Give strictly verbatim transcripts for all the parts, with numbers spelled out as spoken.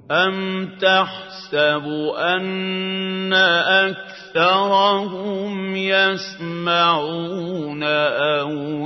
أَمْ تَحْسَبُ أَنَّ أَكْثَرَهُمْ يَسْمَعُونَ أَوْ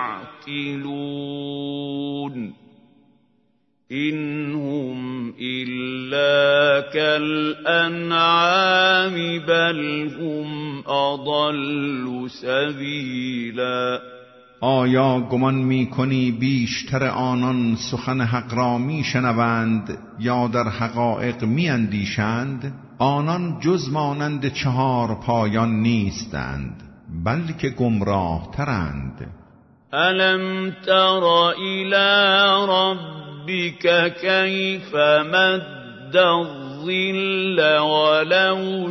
يَعْقِلُونَ إِنْ هُمْ إِلَّا كَالْأَنْعَامِ بَلْ هُمْ أَضَلُّ سَبِيلًا. آیا گمان می کنی بیشتر آنان سخن حق را می شنوند یا در حقایق می اندیشند؟ آنان جز مانند چهار پایان نیستند بلکه گمراه ترند. أَلَمْ تَرَ إِلَى رَبِّكَ كَيْفَ مَدَّ الظِّلَّ وَلَوْ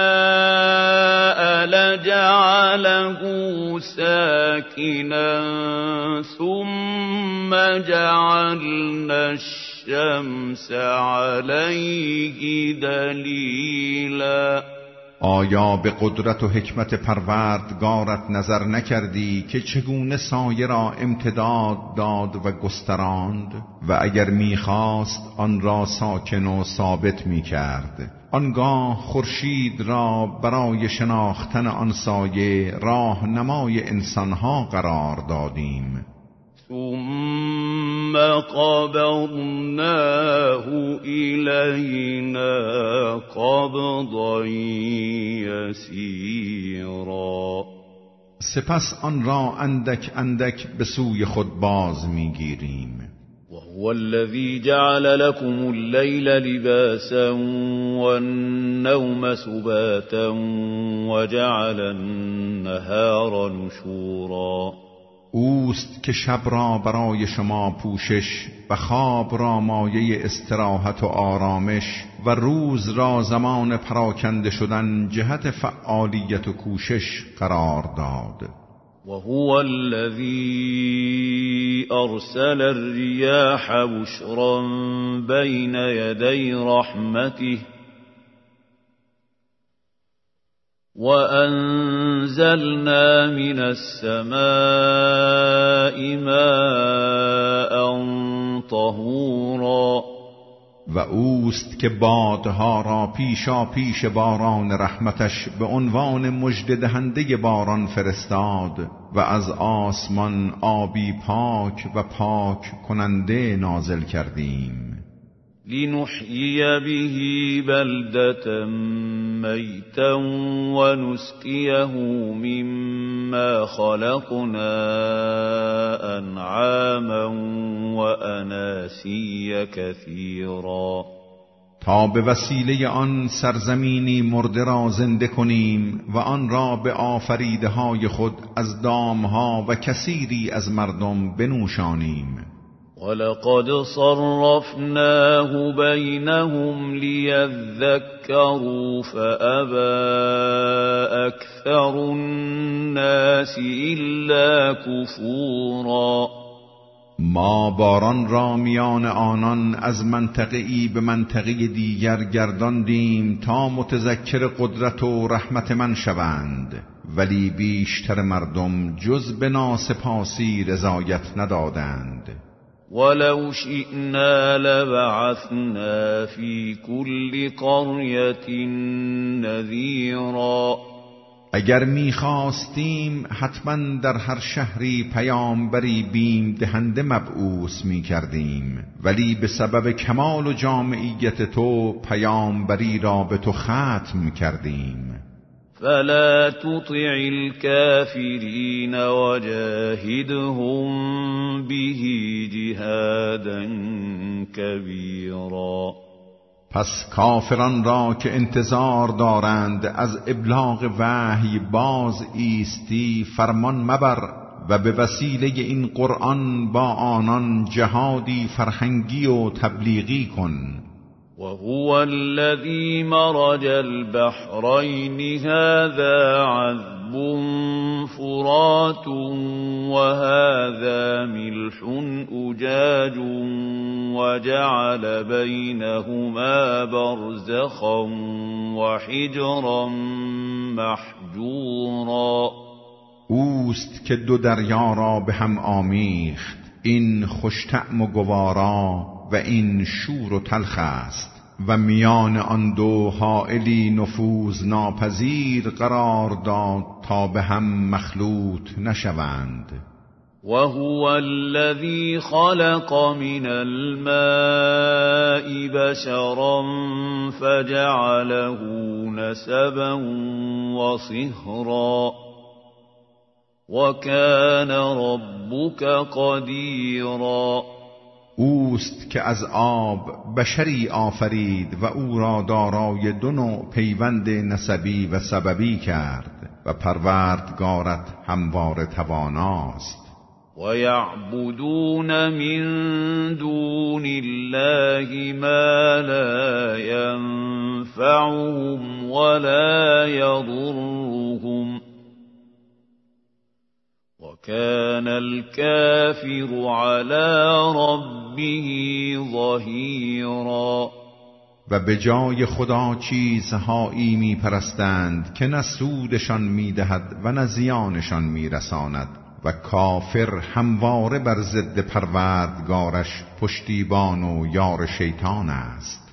شَاءَ لَجَعَلَهُ سَاكِنًا ثُمَّ جَعَلْنَا الشَّمْسَ عَلَيْهِ دَلِيلًا. آیا به قدرت و حکمت پروردگارت نظر نکردی که چگونه سایه را امتداد داد و گستراند و اگر میخواست آن را ساکن و ثابت میکرد؟ آنگاه خورشید را برای شناختن آن سایه راهنمای انسانها قرار دادیم. ثم قبضناه إلينا قبضا يسيرا. سپس آن را اندک اندک به سوی خود باز میگیریم. وهو الذي جعل لكم الليل لباسا والنوم سباتا وجعل النهار نشورا. اوست که شب را برای شما پوشش و خواب را مایه استراحت و آرامش و روز را زمان پراکنده شدن جهت فعالیت و کوشش قرار داد. وهو الذي أرسل الرياح بشرا بين يدي رحمته وأنزلنا من السماء ماء طهورا. و اوست که بادها را پیشا پیش باران رحمتش به عنوان مژده دهنده باران فرستاد و از آسمان آبی پاک و پاک کننده نازل کردیم. لنحيي به بلدة ميتا ونسقيه مما خلقنا أنعاما وأناسيا كثيرا. تا به وسیله آن سرزمینی مرده را زنده کنیم و آن را به آفریده های خود از دامها و کثیری از مردم بنوشانیم. وَلَقَدْ صَرَّفْنَاهُ بَيْنَهُمْ لِيَذَّكَّرُوا فَأَبَى أَكْثَرُ النَّاسِ إِلَّا كُفُورًا. ما باران را میان آنان از منطقه‌ای به منطقه دیگر گرداندیم تا متذکر قدرت و رحمت من شوند، ولی بیشتر مردم جز به ناسپاسی رضایت ندادند. ولو شئنا لبعثنا في كل قرية نذيرا. اگر می‌خواستیم حتما در هر شهری پیامبری بیم دهنده مبعوث می‌کردیم، ولی به سبب کمال و جامعیت تو پیامبری را به تو ختم کردیم. فلا تطع الكافرين وجاهدهم به جهادا كبيرا. پس کافران را که انتظار دارند از ابلاغ وحی باز ایستی فرمان مبر و به وسیله این قرآن با آنان جهادی فرهنگی و تبلیغی کن. وهو الذي مرج البحرين هذا عذب فرات وهذا ملح أجاج وجعل بينهما برزخا وحجرا محجورا. اوست که دو دریا را به هم آمیخت، این خوش طعم و گوارا و این شور و تلخ است، و میان آن دو حائلی نفوذ ناپذیر قرار داد تا به هم مخلوط نشوند. وهو الذي خلق من الماء بشرا فجعله نسبا وصهرا وكان ربك قديرا. اوست که از آب بشری آفرید و او را دارای دو نوع پیوند نسبی و سببی کرد و پروردگارت همواره تواناست. وَيَعْبُدُونَ مِن دُونِ اللَّهِ مَا لَا يَنفَعُهُمْ وَلَا يَضُرُّهُمْ وَكَانَ الْكَافِرُ عَلَى رَبِّهِ ظَهِيرًا. و به جای خدا چیزهایی می پرستند که نه سودشان می دهد و نه زیانشان می رساند و کافر همواره بر ضد پروردگارش پشتیبان و یار شیطان است.